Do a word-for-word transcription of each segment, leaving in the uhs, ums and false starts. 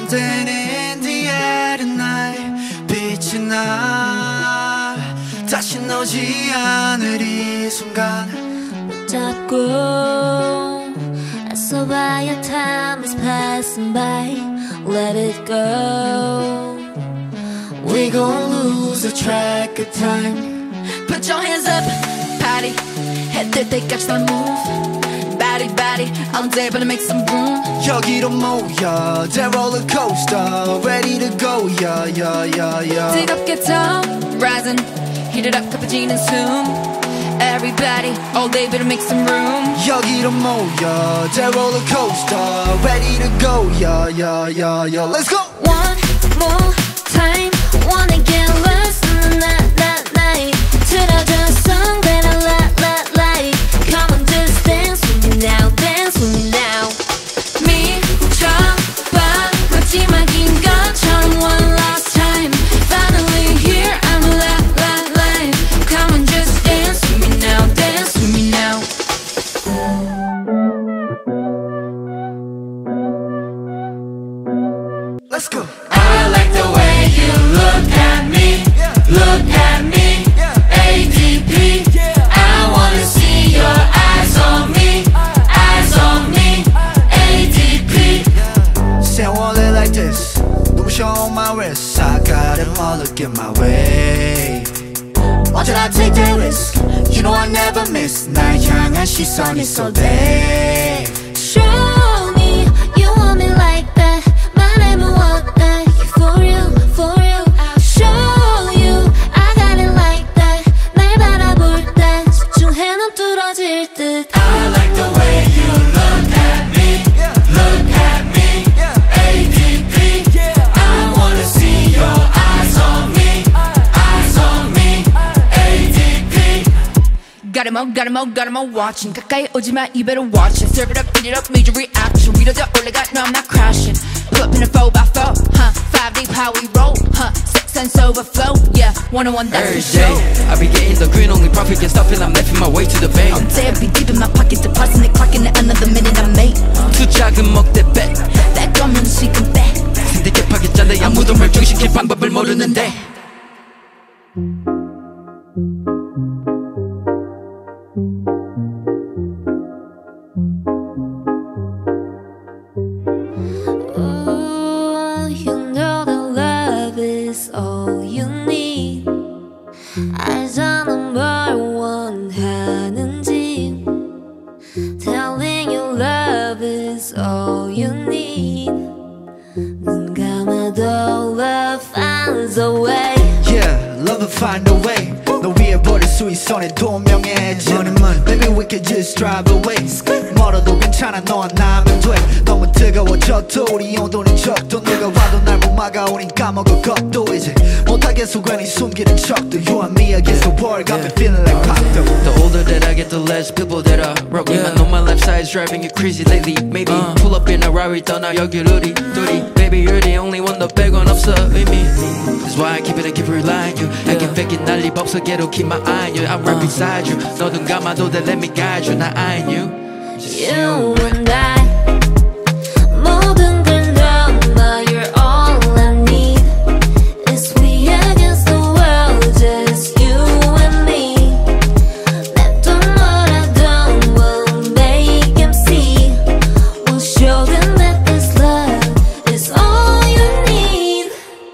Something in the air tonight 빛이 나 다시 오지 않을 이 순간 붙잡고 애써봐야 time is passing by. Let it go. We gon' lose the track of time. Put your hands up, party. 해뜰 때까지 넌 move. Body, body, I'm there but make some room. 여기로 모여, the roller coaster, ready to go, yeah, yeah, yeah, yeah. 뜨겁게 더 rising, heat it up, cappuccino soon. Everybody, all day better make some room. 여기로 모여, the roller coaster, ready to go, yeah, yeah, yeah, yeah. Let's go. One more time, wanna get lost in the night, night, night. 틀어줘 song that I like, like, like. Come on, just dance with me now, dance with me now. 미쳐봐, 마지막인 것처럼 one last time. Finally here, I'm alive, alive, alive. Come on, just dance with me now, dance with me now. Let's go. I like the way you look at me, look at me, A D P. I wanna see your eyes on me, eyes on me, A D P. Say I want it like this. Don't show my wrist. I got it all, look in my way. Why should I take the risk? You know I never miss. 날 향한 시선이 쏟대. Show me you want me like that. 말해 무엇다. You for real, for real. I'll show you I got it like that. 날 바라볼 때 집중해 넌 뚫어질 듯. I like the way you look at me, look at me, A D P. I wanna see your eyes on me, eyes on me, A D P. Got him all, got him all, got him all watching. 가까이 오지마, you better watch it. Serve it up, eat it up, major reaction. 위로 더 올라가, no I'm not crashing. Put up in a four by four, huh? Five deep how we roll, huh? Six sense overflow, yeah. One on one, that's Every for sure. day, I be getting the green, only profit can stop it. I'm making my way to the bank. All day I be deep in my pocket, depositing it, clocking it, another minute I made. 투자금 먹대 bet. Back on me, she can bet. 신디캡하게 짠데 아무도 멸종시킬 방법을 모르는데. Oh, you know that love is all you need. 알잖아 뭘 원하는지. Telling you love is all you need. 눈 감아도 love finds a way. Yeah, love will find a way. 너 위에 버릴 수 있어 내 도명해지. Maybe we could just drive away. 멀어도 괜찮아 너와 나면 돼. 너무 뜨거워져도 우리 온도는 적도. 누가 와도 날 못 막아 우린 까먹을 것도 이제 못하겠어 괜히 숨기는 척도. You and me against the world got me feeling like pop. The older that I get, the less people that are broken. I know my left side's driving you crazy lately. Maybe uh, pull up in a Rari, 떠나 여기 루리 둘이. Baby you're the only one, 너 빼곤 없어 의미. That's why I keep it, I keep relying you. I can fake it, 날 입없어 계속 keep my eye on you. I'm right beside you. 너 눈 감아도 they let me guide you. 나 eyeing you. You and I 모든 걸 넘어. You're all I need. It's we against the world, just you and me. 냅둬 뭐라도 we'll make them see. We'll show them that this love is all you need.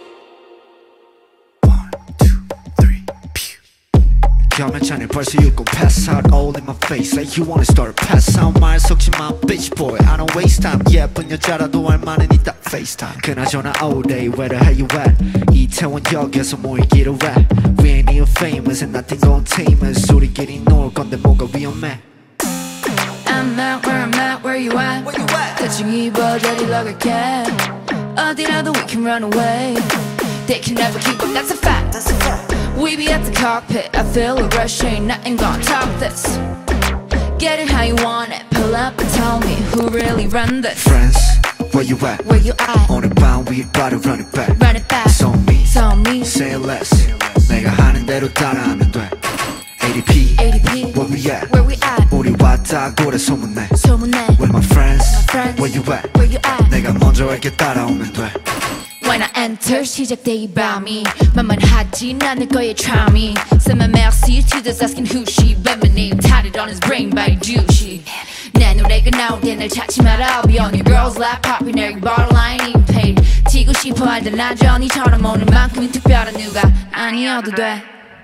One, two, three, pew. 경련찬을 벌써 읽고 pass out all in my face like you wanna start a pass out. 말 섞지 마 bitch boy I don't waste time. 예쁜 여자라도 할 만은 있다 FaceTime. 그나저나 all day where the hell you at. 이태원역에서 모이기로 해. We ain't even famous and nothing gon' tame us. 우리끼리 놀 건데 뭐가 위험해. I'm at where I'm at, where you at? Where you at? 대충 입어 내리러갈게. 어디라도 we can run away. They can never keep up, that's a fact. That's a fact. We be at the cockpit, I feel a rush, ain't nothing gonna top this. Get it how you want it, pull up and tell me who really run this. Friends, where you at? Where you at? 오늘 밤 we about to run it back. Run it back. It's on me, It's on me. say less. 내가 하는 대로 따라하면 돼. A D P, A D P. where we at? Where we at? 우리 왔다 고래 소문내. 소문내. With my friends, friends Where you at? Where you at? 내가 먼저 할게 따라오면 돼 When I enter 시작돼 이 밤이 만만하진 않을 거야 try me Send my merci to those asking who she But my name tatted on his brain by douchey 내 노래가 나올 때 날 찾지 마라 I'll be on your girl's lap popping every bottle I ain't even paid 튀고 싶어 할 때 난 전이처럼 오는 만큼은 특별한 누가 아니어도 돼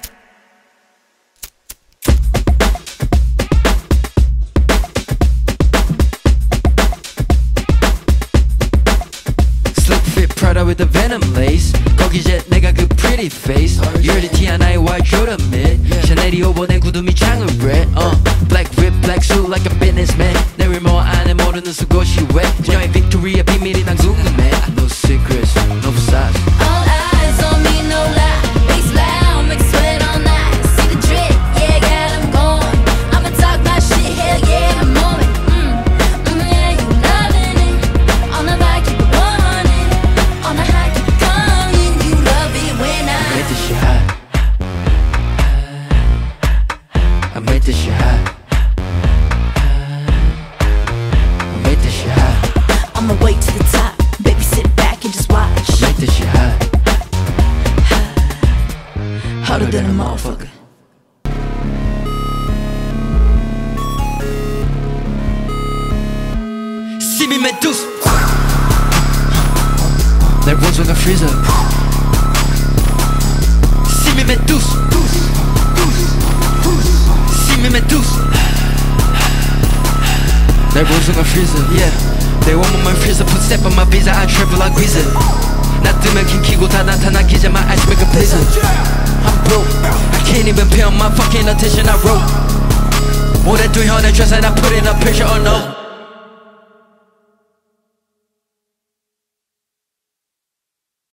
Prada with the venom lace 거기 jet 내가 그 pretty face You're the T and I white Jordan mid 샤넬이 오버낸 구두 밑창을 red uh, Black whip black suit like a businessman 내 외모 안에 모르는 수고시 wet 그녀의 빅토리의 비밀이 난 궁금해 No secrets, no facades All eyes on me, no lie. Bass loud, make sweat all night. See the drip, yeah, got 'em going. I'ma talk my shit, hell yeah, I'm on it. Mm, mm, yeah, you loving it. On the bike, keep it running. On the high, keep it coming. You love it when I made this shit hot I made this shit hot I made this shit hot on my way to the top. Baby, sit back and just watch. I made this shit hot Hotter than a motherfucker See me Medusa 날 원소가 freezer See me Medusa See me Medusa 날 원소가 freezer Yeah 내 원문만 freezer Put step on my visa I travel like Visa 나 뜨면 킹 키고 다 나타나기자 My eyes make a blizzard I'm broke I can't even pay on my fucking attention I wrote 오랫동안 현에 dress and I put in a picture oh no